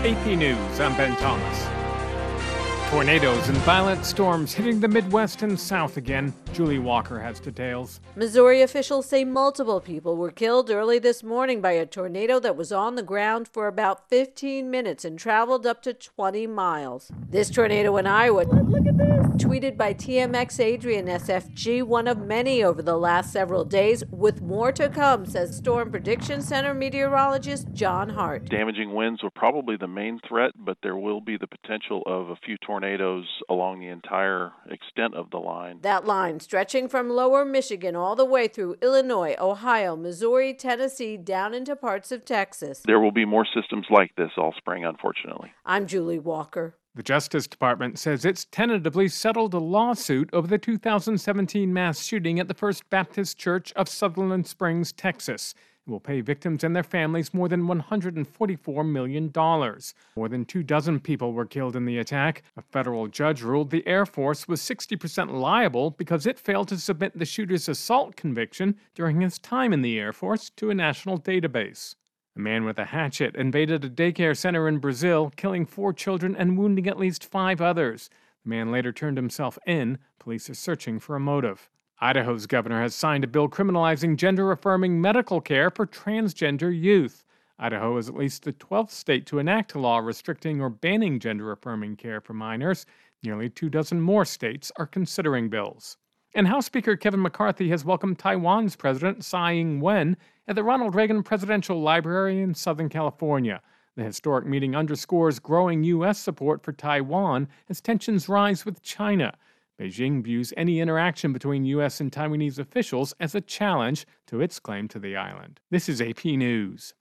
AP News, I'm Ben Thomas. Tornadoes and violent storms hitting the Midwest and South again. Julie Walker has details. Missouri officials say multiple people were killed early this morning by a tornado that was on the ground for about 15 minutes and traveled up to 20 miles. This tornado in Iowa, look at this, tweeted by TMX Adrian SFG, one of many over the last several days, with more to come, says Storm Prediction Center meteorologist John Hart. Damaging winds were probably the main threat, but there will be the potential of a few tornadoes along the entire extent of the line. That line stretching from lower Michigan all the way through Illinois, Ohio, Missouri, Tennessee, down into parts of Texas. There will be more systems like this all spring, unfortunately. I'm Julie Walker. The Justice Department says it's tentatively settled a lawsuit over the 2017 mass shooting at the First Baptist Church of Sutherland Springs, Texas. It will pay victims and their families more than $144 million. More than 24 people were killed in the attack. A federal judge ruled the Air Force was 60% liable because it failed to submit the shooter's assault conviction during his time in the Air Force to a national database. A man with a hatchet invaded a daycare center in Brazil, killing 4 children and wounding at least 5 others. The man later turned himself in. Police are searching for a motive. Idaho's governor has signed a bill criminalizing gender-affirming medical care for transgender youth. Idaho is at least the 12th state to enact a law restricting or banning gender-affirming care for minors. Nearly 24 more states are considering bills. And House Speaker Kevin McCarthy has welcomed Taiwan's President Tsai Ing-wen at the Ronald Reagan Presidential Library in Southern California. The historic meeting underscores growing U.S. support for Taiwan as tensions rise with China. Beijing views any interaction between U.S. and Taiwanese officials as a challenge to its claim to the island. This is AP News.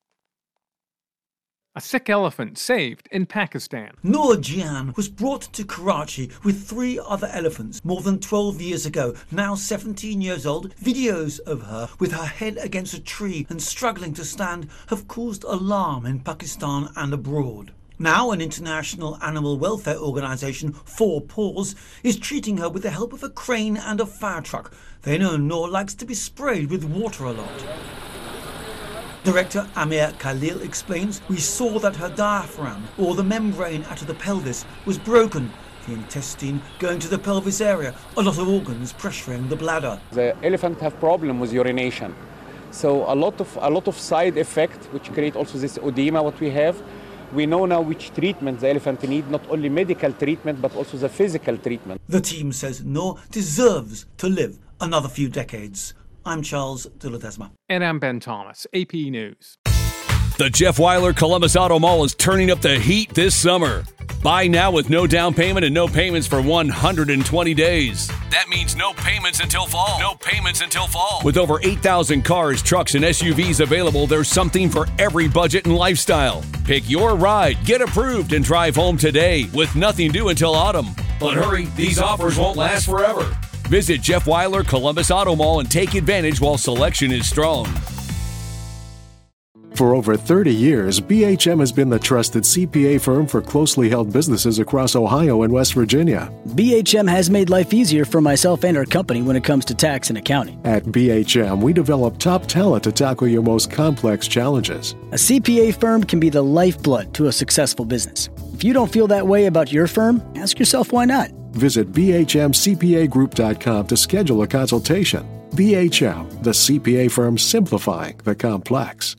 A sick elephant saved in Pakistan. Noor Jian was brought to Karachi with 3 other elephants more than 12 years ago. Now 17 years old, videos of her with her head against a tree and struggling to stand have caused alarm in Pakistan and abroad. Now an international animal welfare organisation, 4 Paws, is treating her with the help of a crane and a fire truck. They know Noor likes to be sprayed with water a lot. Director Amir Khalil explains, we saw that her diaphragm, or the membrane out of the pelvis, was broken. The intestine going to the pelvis area, a lot of organs pressuring the bladder. The elephant have problem with urination. So a lot of side effect, which create also this edema what we have. We know now which treatment the elephant need, not only medical treatment, but also the physical treatment. The team says Noor deserves to live another few decades. I'm Charles de Ledesma. And I'm Ben Thomas, AP News. The Jeff Weiler Columbus Auto Mall is turning up the heat this summer. Buy now with no down payment and no payments for 120 days. That means no payments until fall. No payments until fall. With over 8,000 cars, trucks, and SUVs available, there's something for every budget and lifestyle. Pick your ride, get approved, and drive home today with nothing due until autumn. But hurry, these offers won't last forever. Visit Jeff Weiler Columbus Auto Mall and take advantage while selection is strong. For over 30 years, BHM has been the trusted CPA firm for closely held businesses across Ohio and West Virginia. BHM has made life easier for myself and our company when it comes to tax and accounting. At BHM, we develop top talent to tackle your most complex challenges. A CPA firm can be the lifeblood to a successful business. If you don't feel that way about your firm, ask yourself why not. Visit bhmcpagroup.com to schedule a consultation. BHM, the CPA firm simplifying the complex.